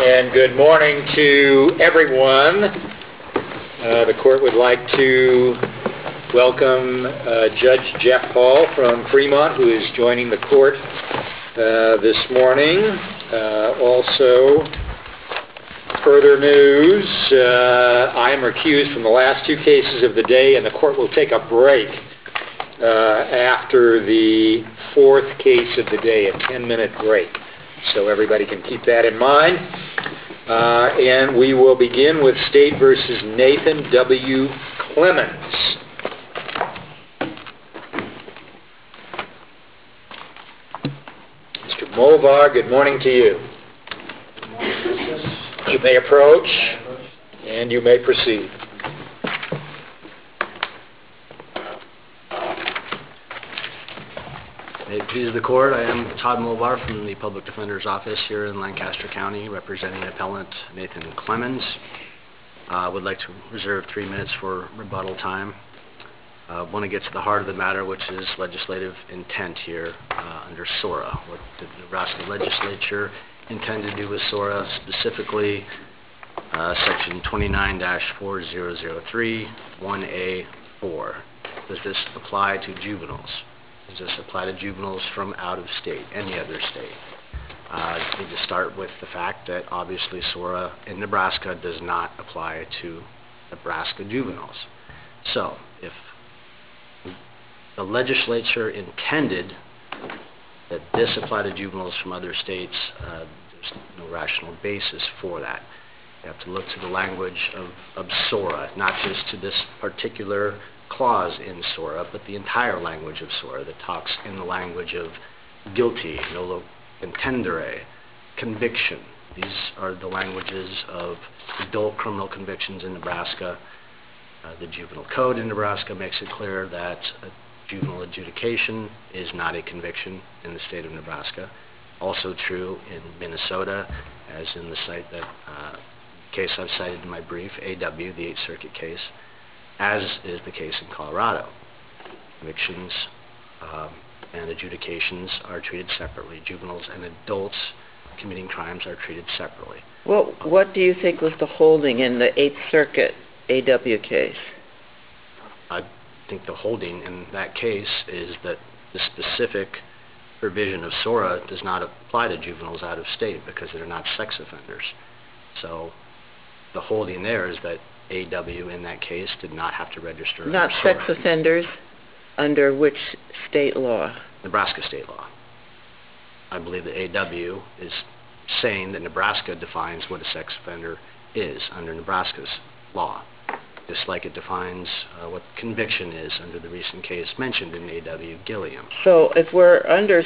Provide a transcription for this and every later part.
And good morning to everyone. The court would like to welcome Judge Jeff Hall from Fremont, who is joining the court this morning. Also, further news, I am recused from the last two cases of the day, and the court will take a break after the fourth case of the day, a 10-minute break. So everybody can keep that in mind. And we will begin with State v. Nathan W. Clemens. Mr. Mulvar, good morning to you. Good morning, Justice. You may approach, and you may proceed. May it please the court, I am Todd Mulvar from the Public Defender's Office here in Lancaster County, representing appellant Nathan Clemens. I would like to reserve 3 minutes for rebuttal time. I want to get to the heart of the matter, which is legislative intent here under SORA. What did the Nebraska legislature intend to do with SORA, specifically Section 29-4003, 1A4. Does this apply to juveniles? Does this apply to juveniles from out of state, any other state? I need to start with the fact that obviously SORA in Nebraska does not apply to Nebraska juveniles. So if the legislature intended that this apply to juveniles from other states, there's no rational basis for that. You have to look to the language of SORA, not just to this particular clause in SORA, but the entire language of SORA that talks in the language of guilty, nolo contendere, conviction. These are the languages of adult criminal convictions in Nebraska. The juvenile code in Nebraska makes it clear that a juvenile adjudication is not a conviction in the state of Nebraska. Also true in Minnesota, as in the case I've cited in my brief, AW, the 8th Circuit case, as is the case in Colorado. Convictions and adjudications are treated separately. Juveniles and adults committing crimes are treated separately. Well, what do you think was the holding in the 8th Circuit AW case? I think the holding in that case is that the specific provision of SORA does not apply to juveniles out of state because they're not sex offenders. So the holding there is that AW in that case did not have to register under Not SORA. sex offenders under which state law? Nebraska state law. I believe that AW is saying that Nebraska defines what a sex offender is under Nebraska's law, just like it defines what conviction is under the recent case mentioned in AW Gilliam. So if we're under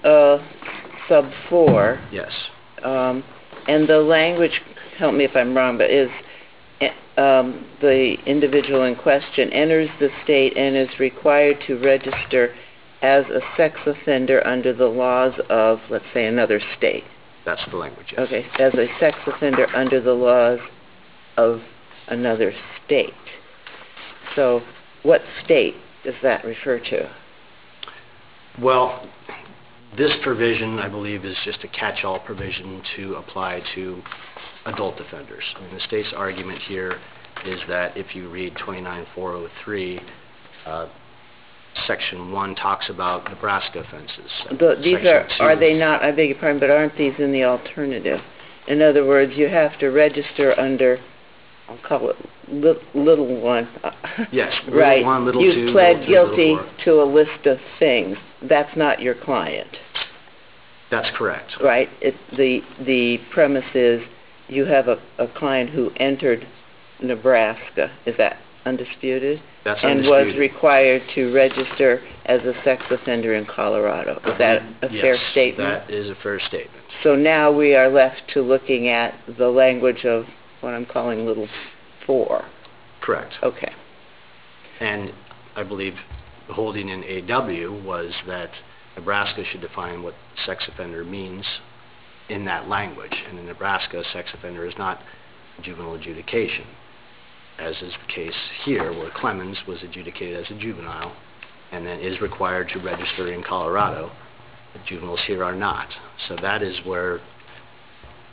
sub 4, Yes. And the language, help me if I'm wrong, but is the individual in question enters the state and is required to register as a sex offender under the laws of, let's say, another state. That's the language, yes. Okay, as a sex offender under the laws of another state. So what state does that refer to? Well, this provision, I believe, is just a catch-all provision to apply to adult offenders. I mean, the state's argument here is that if you read 29-403, Section 1 talks about Nebraska offenses. Are they not, I beg your pardon, but aren't these in the alternative? In other words, you have to register under, I'll call it little one. Yes, right. Little 1, Little 2, You've pled Little 3, guilty Little 4. to a list of things. That's not your client. That's correct. Right. The premise is you have a client who entered Nebraska. Is that undisputed? That's undisputed. And was required to register as a sex offender in Colorado. Is that a fair statement? That is a fair statement. So now we are left to looking at the language of what I'm calling little 4. Correct. Okay. And I believe the holding in AW was that Nebraska should define what sex offender means in that language. And in Nebraska, a sex offender is not juvenile adjudication, as is the case here where Clemens was adjudicated as a juvenile and then is required to register in Colorado. The juveniles here are not. So that is where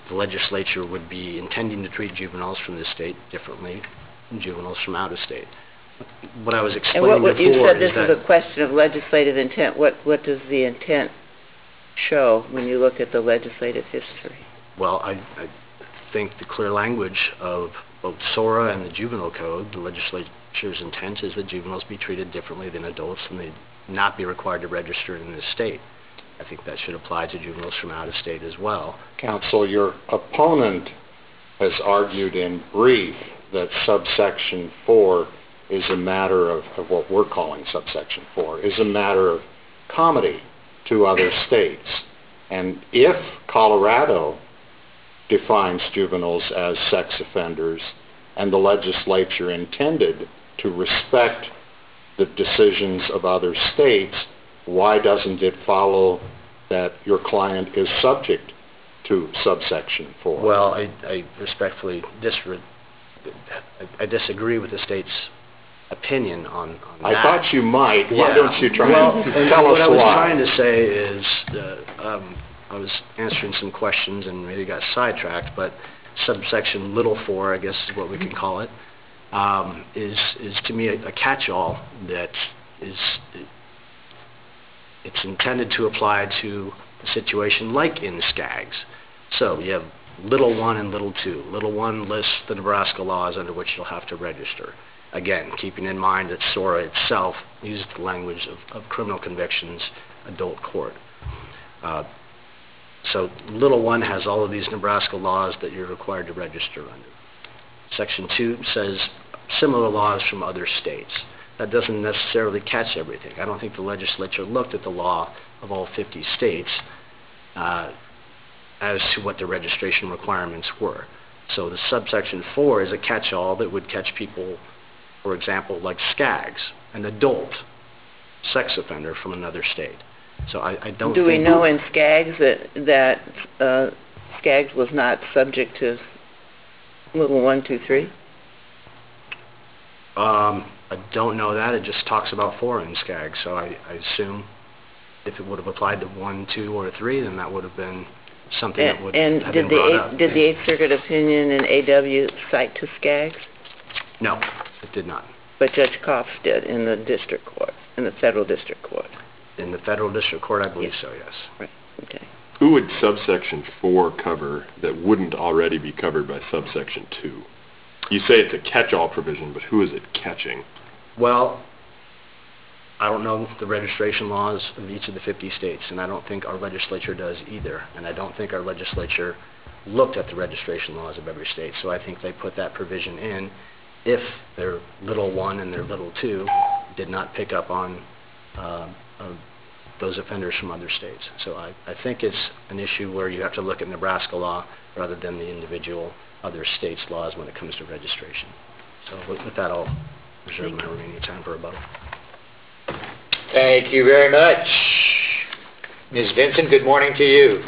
the legislature would be intending to treat juveniles from this state differently than juveniles from out of state. What I was explaining before you said is this is a question of legislative intent. What does the intent show when you look at the legislative history? Well, I think the clear language of both SORA and the Juvenile Code, the legislature's intent is that juveniles be treated differently than adults and they not be required to register in this state. I think that should apply to juveniles from out of state as well. Counsel, your opponent has argued in brief that subsection 4 is a matter of what we're calling subsection 4, is a matter of comity to other states. And if Colorado defines juveniles as sex offenders and the legislature intended to respect the decisions of other states, why doesn't it follow that your client is subject to subsection 4? Well, I respectfully disagree with the state's opinion on that. I thought you might. Yeah. Why don't you try and tell us what I was why? trying to say is I was answering some questions and maybe got sidetracked, but subsection 4, I guess is what we can call it, is to me a catch-all that it's intended to apply to a situation like in SCAGs. So you have little 1 and little 2. Little 1 lists the Nebraska laws under which you'll have to register. Again, keeping in mind that SORA itself uses the language of criminal convictions, adult court. So little 1 has all of these Nebraska laws that you're required to register under. Section 2 says similar laws from other states. That doesn't necessarily catch everything. I don't think the legislature looked at the law of all 50 states as to what the registration requirements were. So the subsection 4 is a catch-all that would catch people, for example, like SCAGs, an adult sex offender from another state. So I don't Do we think know in SCAGs that SCAGs was not subject to little 1, 2, 3? I don't know that. It just talks about 4 in SCAG, so I assume if it would have applied to 1, 2, or 3, then that would have been something that would have been brought up. And did the Eighth Circuit opinion in AW cite to SCAGs? No, it did not. But Judge Koff did in the district court, in the federal district court. In the federal district court, I believe so, yes. Right, okay. Who would subsection 4 cover that wouldn't already be covered by subsection 2? You say it's a catch-all provision, but who is it catching? Well, I don't know the registration laws of each of the 50 states, and I don't think our legislature does either. And I don't think our legislature looked at the registration laws of every state, so I think they put that provision in if their little 1 and their little 2 did not pick up on those offenders from other states. So I think it's an issue where you have to look at Nebraska law rather than the individual other states' laws when it comes to registration. So with that, I'll reserve my remaining time for rebuttal. Thank you very much. Ms. Vinson, good morning to you.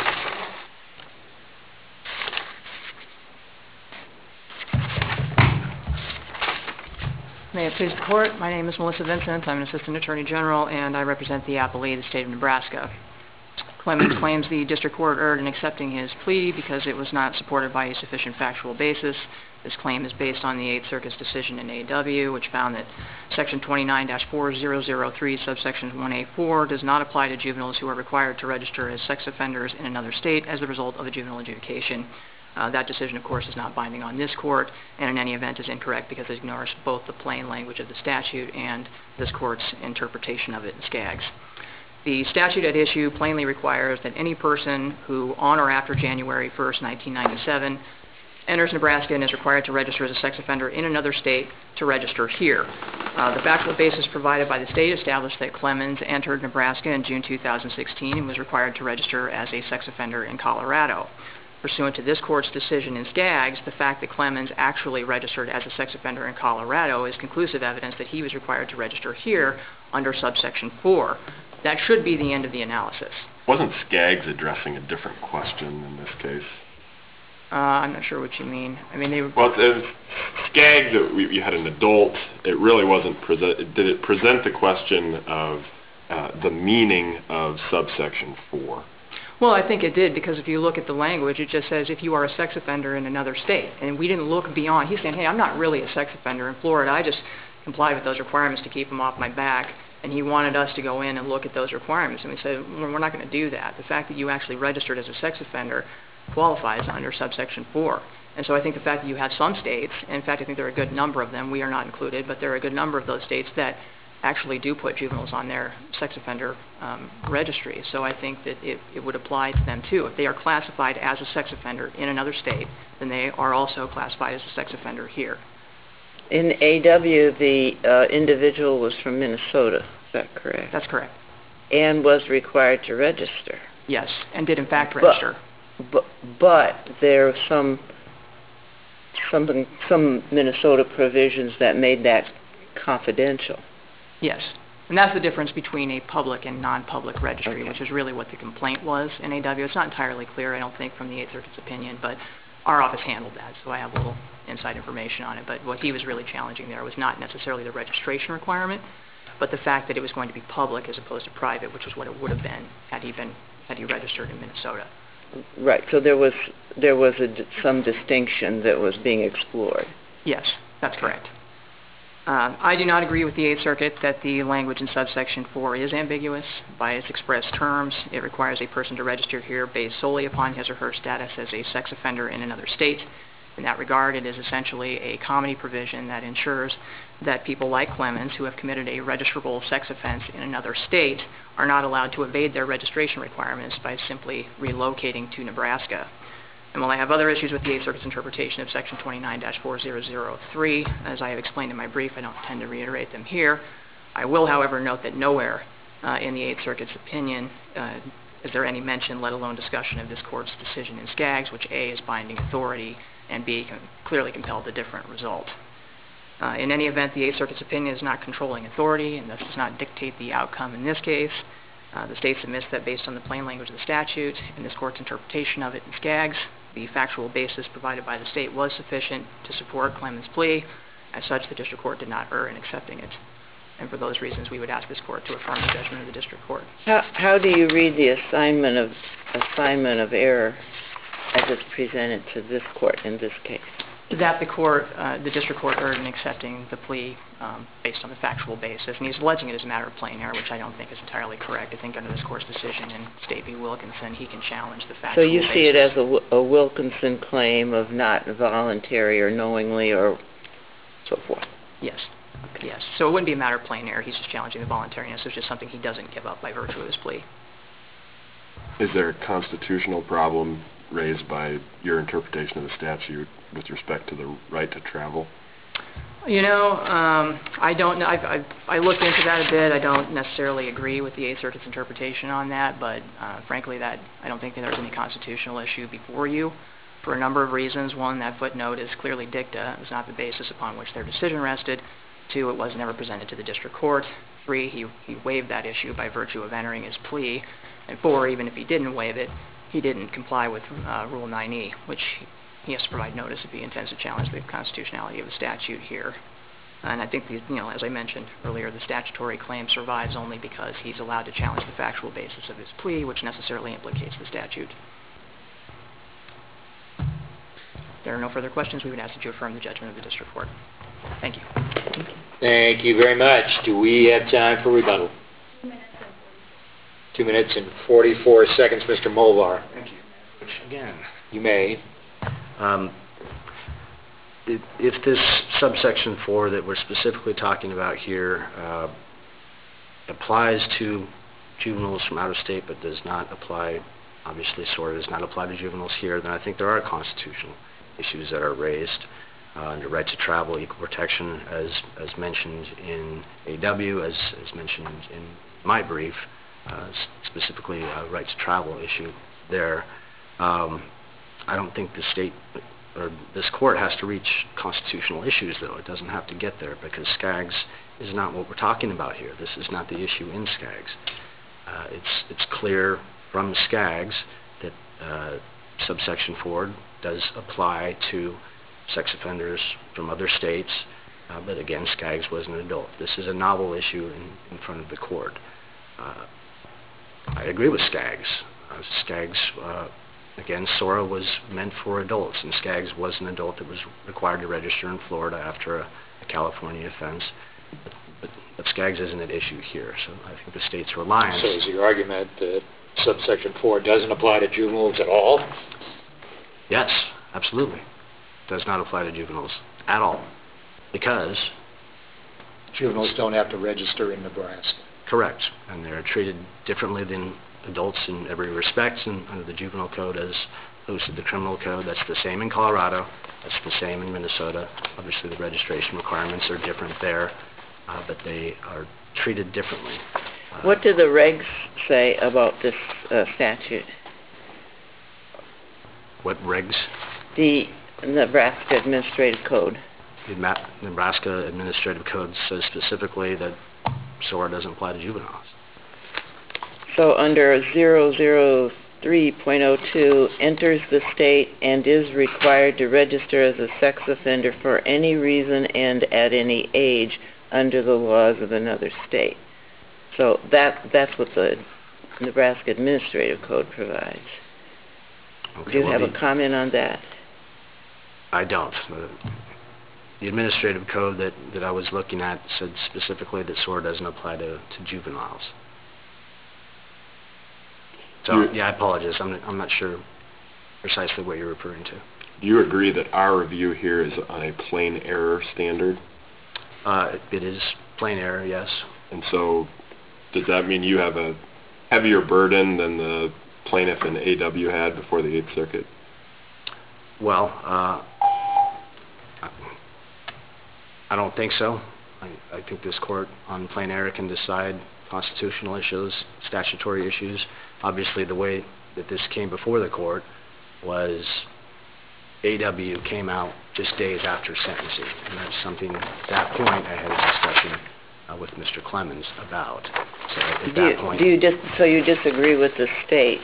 May it please the Court, my name is Melissa Vincent. I'm an Assistant Attorney General, and I represent the appellee of the state of Nebraska. Clemens claims the district court erred in accepting his plea because it was not supported by a sufficient factual basis. This claim is based on the Eighth Circuit's decision in AW, which found that Section 29-4003, subsection 1A4, does not apply to juveniles who are required to register as sex offenders in another state as a result of a juvenile adjudication. That decision, of course, is not binding on this court, and in any event is incorrect because it ignores both the plain language of the statute and this court's interpretation of it in SCAGs. The statute at issue plainly requires that any person who, on or after January 1st, 1997, enters Nebraska and is required to register as a sex offender in another state to register here. The factual basis provided by the state established that Clemens entered Nebraska in June 2016 and was required to register as a sex offender in Colorado. Pursuant to this court's decision in SCAGs, the fact that Clemens actually registered as a sex offender in Colorado is conclusive evidence that he was required to register here under subsection 4. That should be the end of the analysis. Wasn't SCAGs addressing a different question in this case? I'm not sure what you mean. I mean, they were... Well, SCAGs, you had an adult. It really wasn't did it present the question of the meaning of subsection 4? Well, I think it did, because if you look at the language, it just says if you are a sex offender in another state. And we didn't look beyond. He's saying, hey, I'm not really a sex offender in Florida. I just complied with those requirements to keep him off my back. And he wanted us to go in and look at those requirements. And we said, well, we're not going to do that. The fact that you actually registered as a sex offender qualifies under subsection 4. And so I think the fact that you have some states, and in fact I think there are a good number of them, we are not included, but there are a good number of those states that actually do put juveniles on their sex offender registry. So I think that it would apply to them too. If they are classified as a sex offender in another state, then they are also classified as a sex offender here. In AW, the individual was from Minnesota, is that correct? That's correct. And was required to register. Yes, and did in fact register. But there are some Minnesota provisions that made that confidential. Yes, and that's the difference between a public and non-public registry, which is really what the complaint was in AW. It's not entirely clear, I don't think, from the Eighth Circuit's opinion, but our office handled that, so I have a little inside information on it. But what he was really challenging there was not necessarily the registration requirement, but the fact that it was going to be public as opposed to private, which is what it would have been had he registered in Minnesota. Right. So there was some distinction that was being explored. Yes, that's correct. I do not agree with the Eighth Circuit that the language in subsection 4 is ambiguous. By its express terms, it requires a person to register here based solely upon his or her status as a sex offender in another state. In that regard, it is essentially a comity provision that ensures that people like Clemens who have committed a registrable sex offense in another state are not allowed to evade their registration requirements by simply relocating to Nebraska. And while I have other issues with the Eighth Circuit's interpretation of Section 29-4003, as I have explained in my brief, I don't intend to reiterate them here. I will, however, note that nowhere in the Eighth Circuit's opinion is there any mention, let alone discussion, of this Court's decision in Skaggs, which A, is binding authority, and B, clearly compelled a different result. In any event, the Eighth Circuit's opinion is not controlling authority and thus does not dictate the outcome in this case. The State submits that based on the plain language of the statute and this Court's interpretation of it in Skaggs, the factual basis provided by the State was sufficient to support Clemens' plea. As such, the District Court did not err in accepting it. And for those reasons, we would ask this Court to affirm the judgment of the District Court. How do you read the assignment of error as it's presented to this Court in this case? That the District Court erred in accepting the plea based on the factual basis. And he's alleging it as a matter of plain error, which I don't think is entirely correct. I think under this Court's decision in State v. Wilkinson, he can challenge the factual basis. So you see it as a Wilkinson claim of not voluntary or knowingly or so forth? Yes. Yes. So it wouldn't be a matter of plain error. He's just challenging the voluntariness. It's just something he doesn't give up by virtue of his plea. Is there a constitutional problem raised by your interpretation of the statute with respect to the right to travel? You know, I don't know. I looked into that a bit. I don't necessarily agree with the Eighth Circuit's interpretation on that, but frankly, I don't think that there's any constitutional issue before you for a number of reasons. One, that footnote is clearly dicta. It was not the basis upon which their decision rested. Two, it was never presented to the District Court. Three, he waived that issue by virtue of entering his plea. And four, even if he didn't waive it, he didn't comply with Rule 9e, which he has to provide notice if he intends to challenge the constitutionality of the statute here. And I think, as I mentioned earlier, the statutory claim survives only because he's allowed to challenge the factual basis of his plea, which necessarily implicates the statute. If there are no further questions, we would ask that you affirm the judgment of the District Court. Thank you. Thank you very much. Do we have time for rebuttal? 2 minutes and 44 seconds, Mr. Mulvar. Thank you. Which, again, you may. If this subsection 4 that we're specifically talking about here applies to juveniles from out of state but does not apply, obviously sort of does not apply to juveniles here, then I think there are constitutional issues that are raised under right to travel, equal protection, as mentioned in AW, as mentioned in my brief, specifically a right to travel issue there. I don't think the state or this court has to reach constitutional issues, though. It doesn't have to get there because Skaggs is not what we're talking about here. This is not the issue in Skaggs. It's clear from Skaggs that subsection 4 does apply to sex offenders from other states, but again, Skaggs was an adult. This is a novel issue in front of the court. I agree with Skaggs. Skaggs, again, SORA was meant for adults, and Skaggs was an adult that was required to register in Florida after a California offense. But Skaggs isn't at issue here, so I think the state's reliance... So is your argument that subsection 4 doesn't apply to juveniles at all? Yes, absolutely. Does not apply to juveniles at all, because... Juveniles don't have to register in Nebraska. Correct, and they're treated differently than adults in every respect and under the juvenile code as opposed to the criminal code. That's the same in Colorado. That's the same in Minnesota. Obviously, the registration requirements are different there, but they are treated differently. What do the regs say about this statute? What regs? The Nebraska Administrative Code. The Nebraska Administrative Code says specifically that SORA doesn't apply to juveniles. So under 003.02, enters the state and is required to register as a sex offender for any reason and at any age under the laws of another state. So that's what the Nebraska Administrative Code provides. Okay, Do you have a comment on that? I don't. The administrative code that I was looking at said specifically that SORA doesn't apply to juveniles. So, yeah, I apologize. I'm not sure precisely what you're referring to. Do you agree that our review here is on a plain error standard? It is plain error, yes. And so, does that mean you have a heavier burden than the plaintiff in AW had before the 8th Circuit? Well, I don't think so. I think this court on plain error can decide constitutional issues, statutory issues. Obviously, the way that this came before the court was AW came out just days after sentencing, and that's something at that point I had a discussion with Mr. Clemens about. So at that point, so you disagree with the state,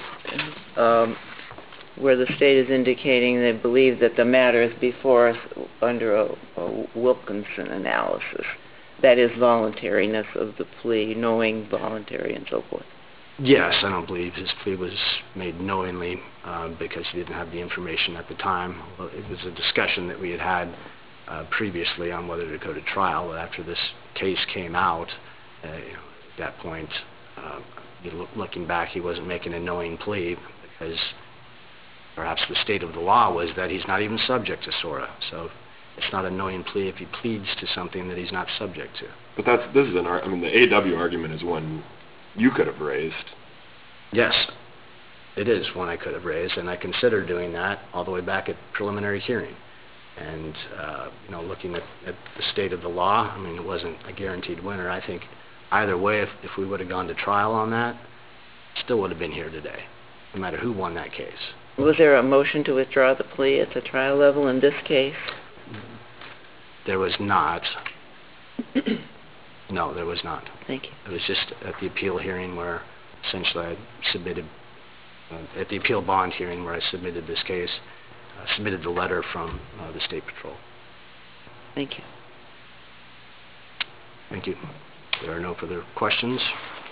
where the state is indicating they believe that the matter is before us under a Wilkinson analysis, that is voluntariness of the plea, knowing, voluntary, and so forth. Yes, I don't believe his plea was made knowingly because he didn't have the information at the time. It was a discussion that we had had previously on whether to go to trial. But after this case came out, at that point, looking back, he wasn't making a knowing plea because perhaps the state of the law was that he's not even subject to SORA. So it's not a knowing plea if he pleads to something that he's not subject to. But this is the AW argument is one you could have raised. Yes, it is one I could have raised, and I considered doing that all the way back at preliminary hearing. And, looking at the state of the law, it wasn't a guaranteed winner. I think either way, if we would have gone to trial on that, still would have been here today, no matter who won that case. Was there a motion to withdraw the plea at the trial level in this case? There was not. No, there was not. Thank you. It was just at the appeal hearing where essentially I submitted, at the appeal bond hearing where I submitted this case, submitted the letter from the State Patrol. Thank you. Thank you. There are no further questions.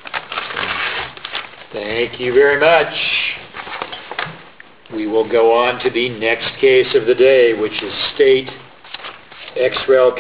Thank you very much. We will go on to the next case of the day, which is State X-Rel